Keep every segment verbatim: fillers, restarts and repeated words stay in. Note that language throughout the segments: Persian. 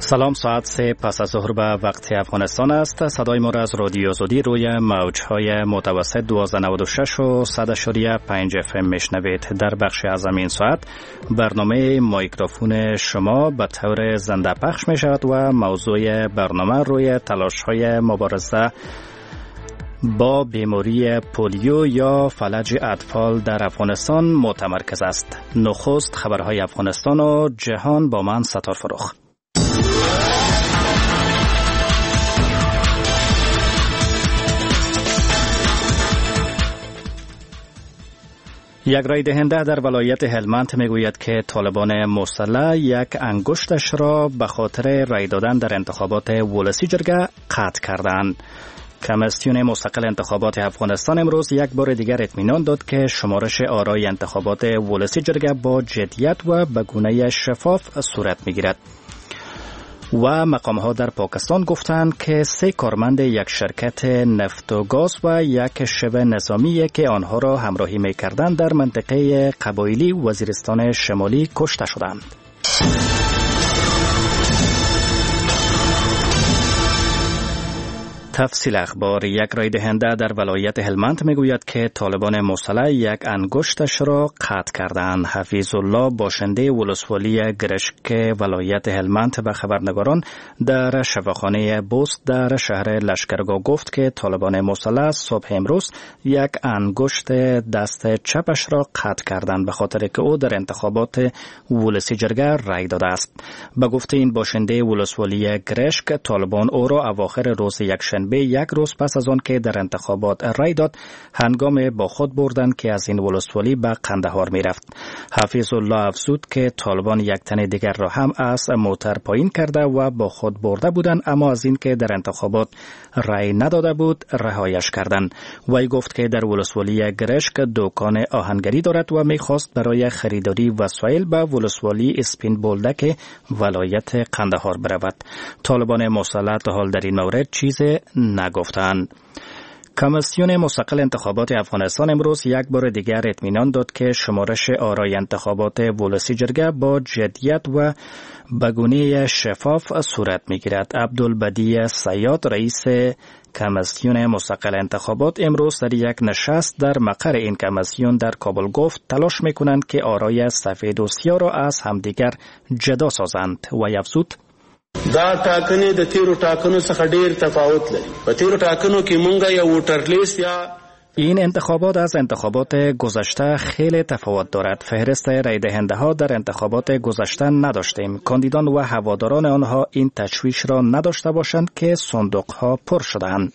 سلام، ساعت سه پس از ظهر به وقت افغانستان است. صدای ما را از رادیو آزادی روی موجهای متوسط دویست و نود و شش و صد و پنج اف ام میشنوید. در بخش از این ساعت برنامه میکروفون شما به طور زنده پخش می شود و موضوع برنامه روی تلاش های مبارزه با بیماری پولیو یا فلج اطفال در افغانستان متمرکز است. نخست خبرهای افغانستان و جهان با من ستار فروخ. یک رای دهنده در ولایت هلمند میگوید که طالبان مسلح یک انگشتش را به خاطر رای دادن در انتخابات ولسی جرگه قطع کردند. کمیسیون مستقل انتخابات افغانستان امروز یک بار دیگر اطمینان داد که شمارش آرای انتخابات ولسی جرگه با جدیت و به گونه شفاف صورت میگیرد. و مقام‌ها در پاکستان گفتند که سه کارمند یک شرکت نفت و گاز و یک شبه نظامی که آنها را همراهی می‌کردند در منطقه قبایلی وزیرستان شمالی کشته شدند. تفصیل اخبار. یک رای دهنده در ولایت هلمند میگوید که طالبان مسلح یک انگشتش را قطع کردند. حفیظ الله باشنده ولسوالی گرشک ولایت هلمند به خبرنگاران در شفاخانه بوست در شهر لشکرگاه گفت که طالبان مسلح صبح امروز یک انگشت دست چپش را قطع کردند به خاطر که او در انتخابات ولسی جرگه رای داده است. به گفته این باشنده ولسوالی گرشک، طالبان او را اواخر روز یک به یک روز پس از آن که در انتخابات رای داد هنگام با خود بردند که از این ولسوالی به قندهار می رفت. حفیظ الله افزود که طالبان یک تن دیگر را هم از موتر پایین کرده و با خود برده بودند، اما از این که در انتخابات رای نداده بود رهایش کردند. وی گفت که در ولسوالی گرشک دکان آهنگری دارد و می خواست برای خریداری وسایل به ولسوالی اسپین بولدک ولایت قندهار برود. طالبان مسلح تا حال در این مورد چیز نگفتند. کمیسیون مستقل انتخابات افغانستان امروز یک بار دیگر اطمینان داد که شمارش آرای انتخابات ولسی جرگه با جدیت و به گونه شفاف صورت می‌گیرد. عبدالبدی سیاد رئیس کمیسیون مستقل انتخابات امروز در یک نشست در مقر این کمیسیون در کابل گفت تلاش می‌کنند که آرای سفید و سیاه را از همدیگر جدا سازند و افزود دا ټاکنې د تیرو ټاکنو څخه ډیر تفاوت لري. په تیرو ټاکنو کې مونږه یو ووټر لیست یا این انتخابات از انتخابات گذشته خیلی تفاوت دارد. فهرست رای دهنده ها در انتخابات گذشته نداشتیم. کاندیدان و هواداران آنها این تشویش را نداشته باشند که صندوق ها پر شدند.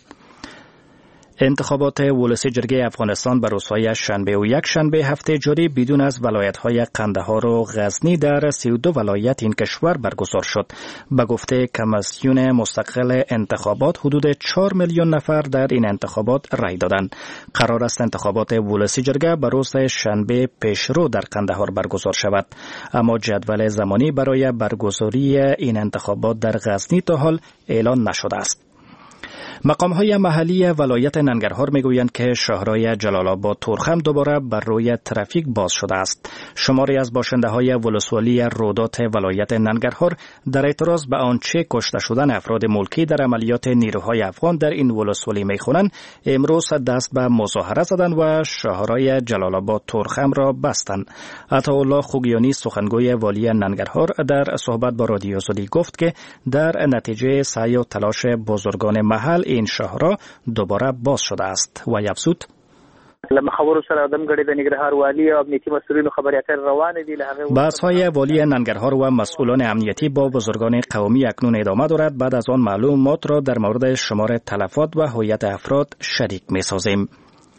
انتخابات ولسی جرگه افغانستان بر روزهای شنبه و یک شنبه هفته جاری بدون از ولایت‌های قندهار و غزنی در سی و دو ولایت این کشور برگزار شد. به گفته کمیسیون مستقل انتخابات حدود چهار میلیون نفر در این انتخابات رای دادند. قرار است انتخابات ولسی جرگه بر روز شنبه پیشرو در قندهار برگزار شود، اما جدول زمانی برای برگزاری این انتخابات در غزنی تا حال اعلان نشده است. مقام‌های محلی ولایت ننگرهار میگویند که شاهرای جلال آباد تورخم دوباره بر روی ترافیک باز شده است. شماری از باشنده‌های ولسوالی رودات ولایت ننگرهار در اعتراض به آنچه کشته شدن افراد ملکی در عملیات نیروهای افغان در این ولسوالی میخوانند امروز دست به مظاهره زدند و شاهرای جلال آباد تورخم را بستند. عطاالله خوگیانی سخنگوی والی ننگرهار در صحبت با رادیو آزادی گفت که در نتیجه سعی و تلاش بزرگان محل این شهرها دوباره باز شده است و افزود لما خبرو سره دم غړي د ننګرهار والی او امنیتي مسؤلینو خبرياتر روان دي. بحث‌های والی ننګرهار و مسئولان امنیتی با بزرگان قومی اکنون ادامه دارد. بعد از آن معلومات را در مورد شمار تلفات و هویت افراد شریک می‌سازیم.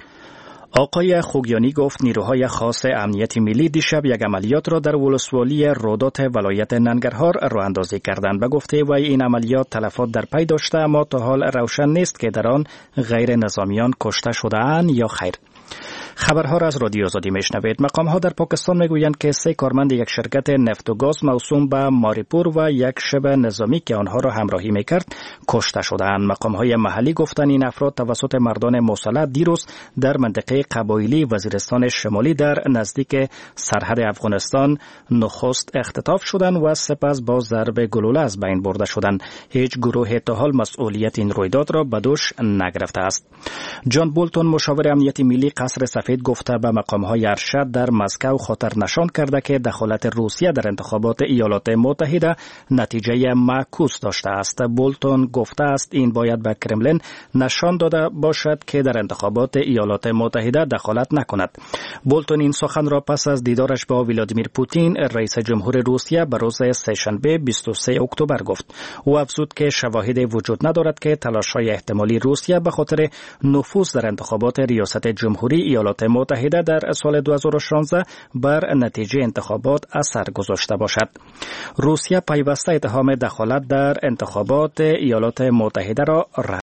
آقای خوگیانی گفت نیروهای خاص امنیت ملی دیشب یک عملیات را در ولسوالی رودات ولایت ننگرهار راه اندازی کردند. به گفته وی این عملیات تلفات در پی داشته، اما تا حال روشن نیست که در آن غیر نظامیان کشته شده‌اند یا خیر. خبرها را از رادیو آزادی میشنوید. مقام‌ها در پاکستان میگویند که سه کارمند یک شرکت نفت و گاز موسوم به ماریپور و یک شبه نظامی که آنها را همراهی میکرد کشته شدند. مقام‌های محلی گفتند این افراد توسط مردان مسلح دیروز در منطقه قبایلی وزیرستان شمالی در نزدیک سرحد افغانستان نخست اختطاف شدند و سپس با ضرب گلوله از بین برده شدند. هیچ گروه تا حال مسئولیت این رویداد را به دوش نگرفته است. جان بولتون مشاور امنیت ملی قصر سفید گفته به مقام‌های ارشد در مسکو خاطر نشان کرده که دخالت روسیه در انتخابات ایالات متحده نتیجه معکوس داشته است. بولتون گفته است این باید به کرملین نشان داده باشد که در انتخابات ایالات متحده دخالت نکند. بولتون این سخن را پس از دیدارش با ولادیمیر پوتین رئیس جمهور روسیه به روز سه‌شنبه بیست و سوم اکتبر گفت. او افزود که شواهدی وجود ندارد که تلاش‌های احتمالی روسیه به خاطر نفوذ در انتخابات ریاست جمهوری ایالات متحده در سال دو هزار و شانزده بر نتیجه انتخابات اثر گذاشته باشد. روسیه پیوسته اتهام دخالت در انتخابات ایالات متحده را